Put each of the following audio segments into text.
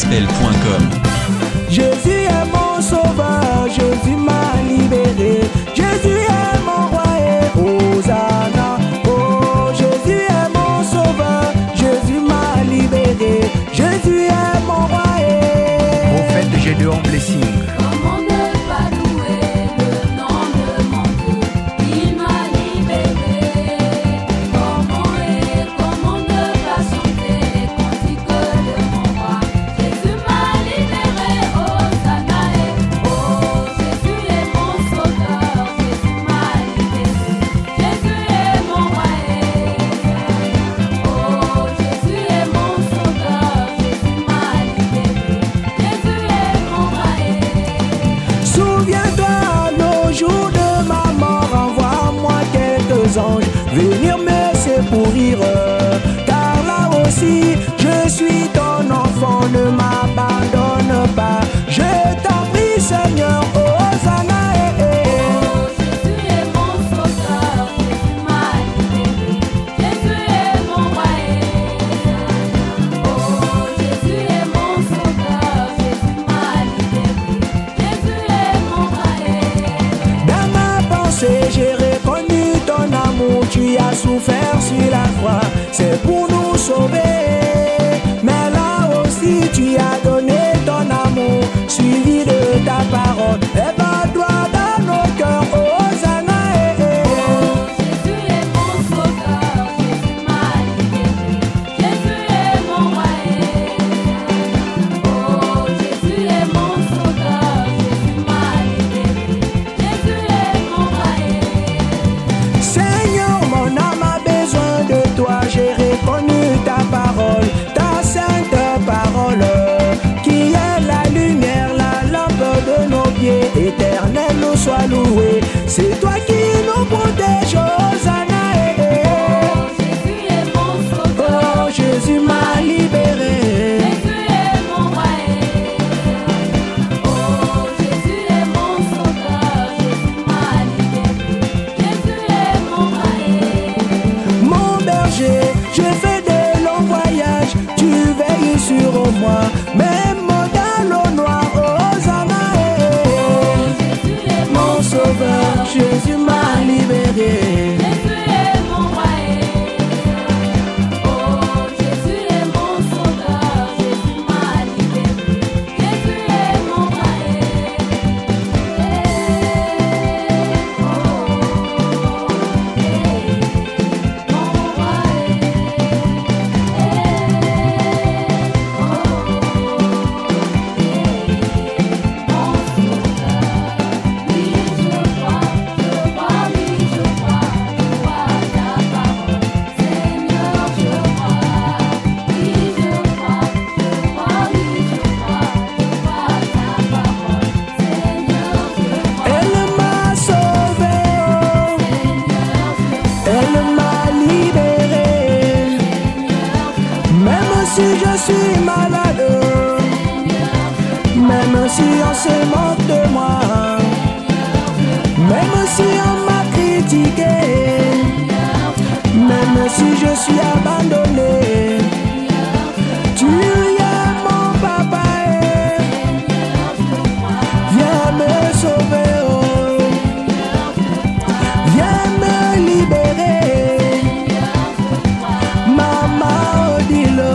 ivoiregospel.com. Jésus est mon sauveur, Jésus m'a libéré. Jésus est mon roi et Hosanna. Oh, Jésus est mon sauveur, Jésus m'a libéré. Jésus est mon roi et... Prophète de Gédéon Blessing. Comment ne pas louer le nom de mon Dieu, il m'a libéré. Comment ne pas chanter les cantiques de mon roi, Jésus m'a libéré. Hosanna et oh, Jésus est mon sauveur, Jésus m'a libéré. Jésus est mon roi et oh, Jésus est mon sauveur, Jésus m'a libéré. Jésus est mon roi et... Souviens-toi le jour de ma mort, envoie-moi quelques anges venir me secourir. Car là aussi, je suis ton enfant, ne m'abandonne pas. Je t'en prie, Seigneur, Hosanna et Oh, Jésus est mon sauveur, Jésus m'a libéré. Jésus est mon roi et oh, Jésus est mon sauveur, Jésus m'a libéré. Jésus est mon roi et dans ma pensée, j'ai reconnu ton amour. Tu as souffert sur la croix, c'est pour nous sauver. Mais là aussi, tu as donné ton amour, suivi de ta parole. Évade-toi dans nos cœurs, Hosanna et oh, Jésus est mon sauveur, Jésus m'a libéré. Jésus est mon roi et oh, Jésus est mon sauveur, Jésus m'a libéré. Jésus est mon roi et Seigneur, mon âme a besoin de toi. J'ai reconnu ta parole, ta sainte parole, qui est la lumière, la lampe de nos pieds. Éternel, sois loué. C'est toi qui nous protège, Hosanna et oh, Jésus est mon sauveur. oh, Jésus m'a libéré. Jésus est mon roi et oh, Jésus est mon sauveur, Jésus m'a libéré. Jésus est mon roi et Mon berger, je fais de longs voyages. Tu veilles sur moi, même dans l'eau noire, Hosanna et Jésus est mon sauveur, Jésus m'a libéré. Jésus est mon roi et oh, Jésus est mon sauveur, Jésus m'a libéré. Jésus est mon roi Elle m'a sauvé, oh, elle m'a libéré. Même si je suis malade, même si on se moque de moi, même si on m'a critiqué, même si je suis abandonné, tu es mon papa et viens me sauver, oh, viens me libérer. Maman Odilo,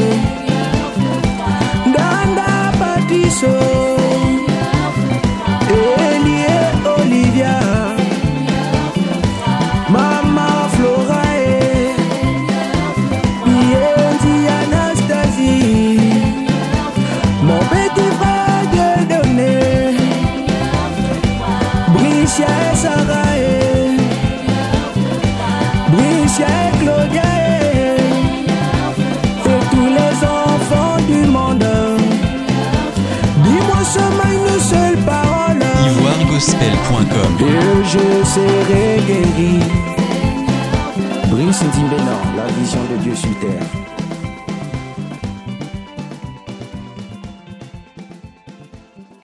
Ganda Batiso, Elie Olivia, Maman Flora et Yendi Anastasie, mon petit frère Dieudonné, Bricia et Sarah et Bricia et Claudia et tous les enfants du monde. Dis-moi seulement une seule parole ivoiregospel.com. et je serai guéri. Brice Ndimbena, la vision de Dieu sur terre.